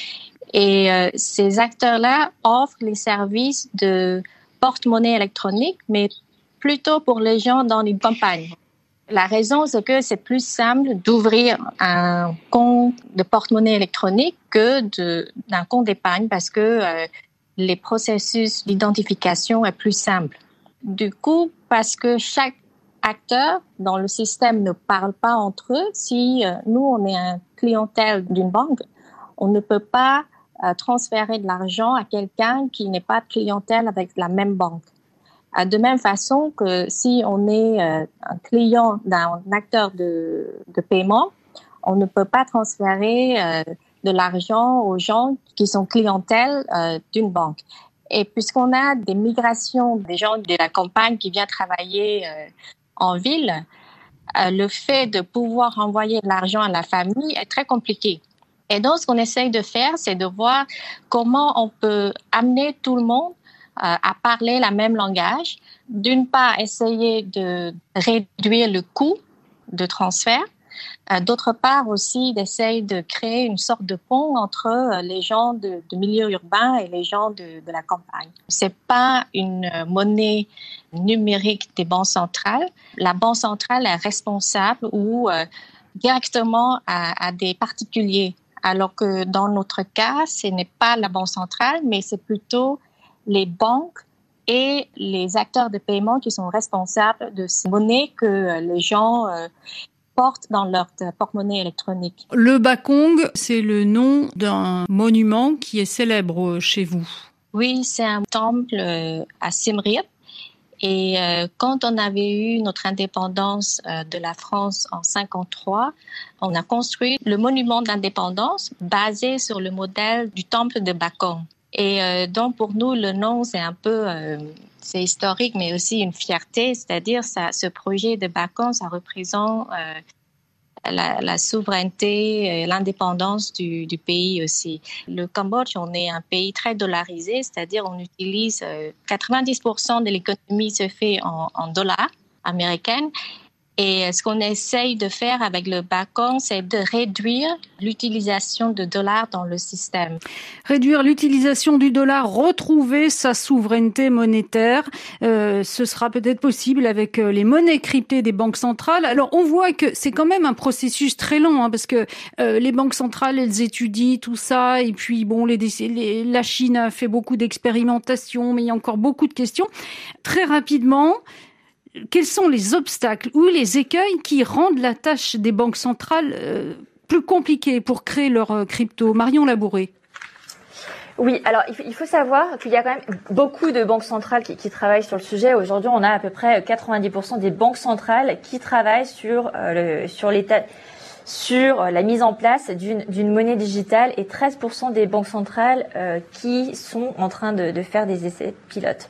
Et euh, ces acteurs-là offrent les services de porte-monnaie électronique, mais plutôt pour les gens dans les campagnes. La raison, c'est que c'est plus simple d'ouvrir un compte de porte-monnaie électronique que de, d'un compte d'épargne parce que euh, les processus d'identification est plus simple. Du coup, parce que chaque acteur dans le système ne parle pas entre eux, si euh, nous, on est un clientèle d'une banque, on ne peut pas euh, transférer de l'argent à quelqu'un qui n'est pas clientèle avec la même banque. De même façon que si on est euh, un client d'un acteur de, de paiement, on ne peut pas transférer euh, de l'argent aux gens qui sont clientèle euh, d'une banque. Et puisqu'on a des migrations des gens de la campagne qui viennent travailler euh, en ville, euh, le fait de pouvoir envoyer de l'argent à la famille est très compliqué. Et donc, ce qu'on essaye de faire, c'est de voir comment on peut amener tout le monde à parler le même langage. D'une part, essayer de réduire le coût de transfert. D'autre part aussi, d'essayer de créer une sorte de pont entre les gens de, de milieu urbain et les gens de, de la campagne. C'est pas une monnaie numérique des banques centrales. La banque centrale est responsable ou euh, directement à, à des particuliers. Alors que dans notre cas, ce n'est pas la banque centrale, mais c'est plutôt les banques et les acteurs de paiement qui sont responsables de ces monnaies que les gens euh, portent dans leur porte-monnaie électronique. Le Bakong, c'est le nom d'un monument qui est célèbre chez vous. Oui, c'est un temple à Siem Reap. Et euh, quand on avait eu notre indépendance euh, de la France en cinquante-trois, on a construit le monument d'indépendance basé sur le modèle du temple de Bakong. Et euh, donc, pour nous, le nom, c'est un peu, euh, c'est historique, mais aussi une fierté. C'est-à-dire, ça, ce projet de Bakong, ça représente euh, la, la souveraineté et l'indépendance du, du pays aussi. Le Cambodge, on est un pays très dollarisé, c'est-à-dire, on utilise euh, quatre-vingt-dix pour cent de l'économie se fait en, en dollars américains. Et ce qu'on essaye de faire avec le Bitcoin, c'est de réduire l'utilisation de dollars dans le système. Réduire l'utilisation du dollar, retrouver sa souveraineté monétaire. Euh, ce sera peut-être possible avec les monnaies cryptées des banques centrales. Alors, on voit que c'est quand même un processus très lent, hein, parce que euh, les banques centrales, elles étudient tout ça. Et puis, bon, les, les, la Chine a fait beaucoup d'expérimentations, mais il y a encore beaucoup de questions. Très rapidement, quels sont les obstacles ou les écueils qui rendent la tâche des banques centrales euh, plus compliquée pour créer leur euh, crypto? Marion Labouré. Oui, alors il faut savoir qu'il y a quand même beaucoup de banques centrales qui, qui travaillent sur le sujet. Aujourd'hui, on a à peu près quatre-vingt-dix pour cent des banques centrales qui travaillent sur euh, le, sur l'état, sur la mise en place d'une, d'une monnaie digitale, et treize pour cent des banques centrales euh, qui sont en train de, de faire des essais pilotes.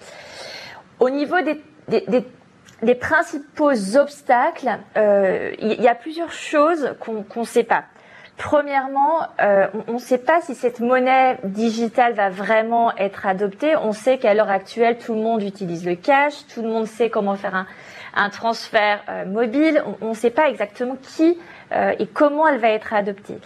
Au niveau des, des, des Les principaux obstacles, euh, il y a plusieurs choses qu'on qu'on sait pas. Premièrement, euh, on ne sait pas si cette monnaie digitale va vraiment être adoptée. On sait qu'à l'heure actuelle, tout le monde utilise le cash, tout le monde sait comment faire un, un transfert euh, mobile. On ne sait pas exactement qui euh, et comment elle va être adoptée.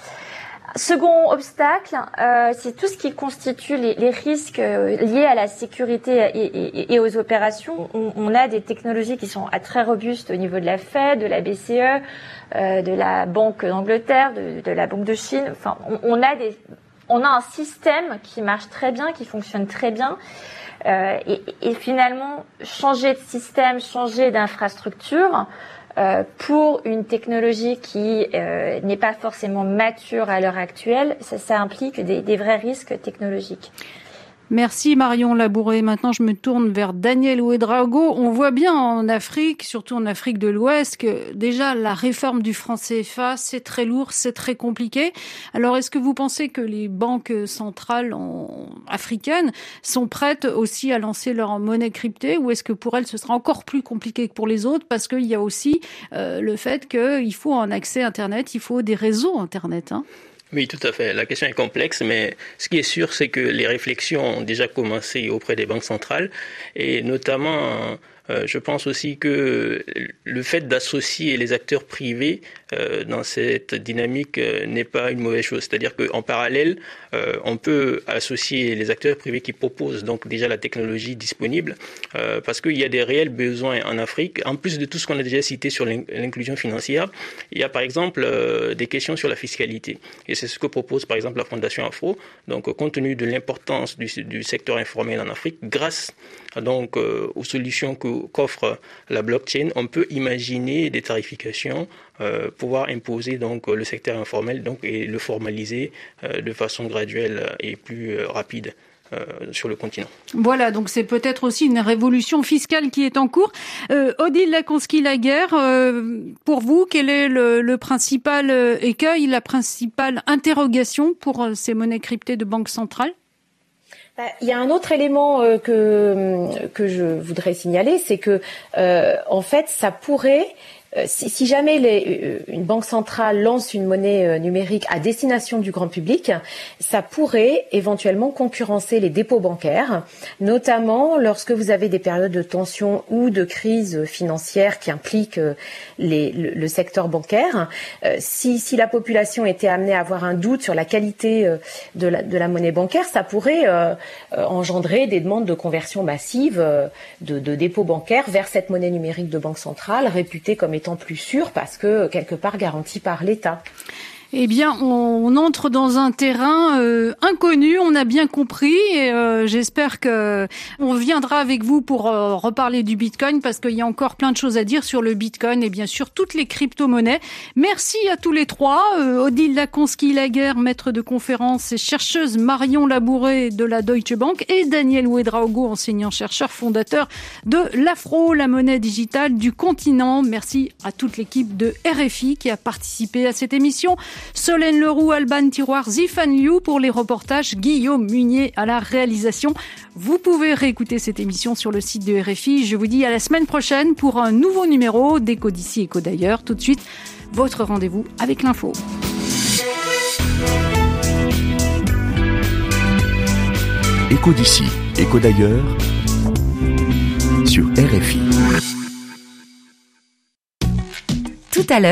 Second obstacle, euh, c'est tout ce qui constitue les, les risques euh, liés à la sécurité et, et, et aux opérations. On, on a des technologies qui sont très robustes au niveau de la Fed, de la B C E, euh, de la Banque d'Angleterre, de, de la Banque de Chine. Enfin, on, on a des, on a un système qui marche très bien, qui fonctionne très bien. Euh, et, et finalement, changer de système, changer d'infrastructure, Euh, pour une technologie qui euh, n'est pas forcément mature à l'heure actuelle, ça, ça implique des, des vrais risques technologiques. Merci Marion Labouré. Maintenant, je me tourne vers Daniel Ouédraogo. On voit bien en Afrique, surtout en Afrique de l'Ouest, que déjà la réforme du franc C F A, c'est très lourd, c'est très compliqué. Alors, est-ce que vous pensez que les banques centrales en... africaines sont prêtes aussi à lancer leur monnaie cryptée, ou est-ce que pour elles, ce sera encore plus compliqué que pour les autres, parce qu'il y a aussi euh, le fait qu'il faut un accès Internet, il faut des réseaux Internet, hein? Oui, tout à fait. La question est complexe, mais ce qui est sûr, c'est que les réflexions ont déjà commencé auprès des banques centrales, et notamment, euh, je pense aussi que le fait d'associer les acteurs privés euh, dans cette dynamique euh, n'est pas une mauvaise chose. C'est-à-dire qu'en parallèle, euh, on peut associer les acteurs privés qui proposent donc déjà la technologie disponible, euh, parce qu'il y a des réels besoins en Afrique. En plus de tout ce qu'on a déjà cité sur l'inclusion financière, il y a par exemple euh, des questions sur la fiscalité. Et c'est ce que propose par exemple la Fondation Afro. Donc, compte tenu de l'importance du, du secteur informel en Afrique, grâce donc euh, aux solutions que, qu'offre la blockchain, on peut imaginer des tarifications, euh, pouvoir imposer donc le secteur informel donc et le formaliser euh, de façon graduelle et plus euh, rapide. Euh, sur le continent. Voilà, donc c'est peut-être aussi une révolution fiscale qui est en cours. Euh, Odile Lakonski-Laguerre, euh, pour vous, quel est le, le principal écueil, la principale interrogation pour euh, ces monnaies cryptées de banque centrale? Il y a un autre élément euh, que que je voudrais signaler, c'est que euh, en fait, ça pourrait Euh, si, si jamais les, euh, une banque centrale lance une monnaie euh, numérique à destination du grand public, ça pourrait éventuellement concurrencer les dépôts bancaires, notamment lorsque vous avez des périodes de tension ou de crise financière qui impliquent euh, les, le, le secteur bancaire. Euh, si, si la population était amenée à avoir un doute sur la qualité euh, de, la, de la monnaie bancaire, ça pourrait euh, euh, engendrer des demandes de conversion massive euh, de, de dépôts bancaires vers cette monnaie numérique de banque centrale, réputée comme étant plus sûr parce que quelque part garanti par l'État. Eh bien, on, on entre dans un terrain euh, inconnu, on a bien compris, et euh, j'espère que on viendra avec vous pour euh, reparler du Bitcoin, parce qu'il y a encore plein de choses à dire sur le Bitcoin et bien sûr toutes les crypto-monnaies. Merci à tous les trois, euh, Odile Lakonski-Laguerre, maître de conférence et chercheuse, Marion Labouré de la Deutsche Bank et Daniel Ouédraogo, enseignant-chercheur fondateur de l'Afro, la monnaie digitale du continent. Merci à toute l'équipe de R F I qui a participé à cette émission. Solène Leroux, Alban Tiroir, Zifan Liu pour les reportages, Guillaume Munier à la réalisation. Vous pouvez réécouter cette émission sur le site de R F I. Je vous dis à la semaine prochaine pour un nouveau numéro d'Écho d'ici, Écho d'ailleurs. Tout de suite, votre rendez-vous avec l'info. Écho d'ici, Écho d'ailleurs sur R F I. à l'heure.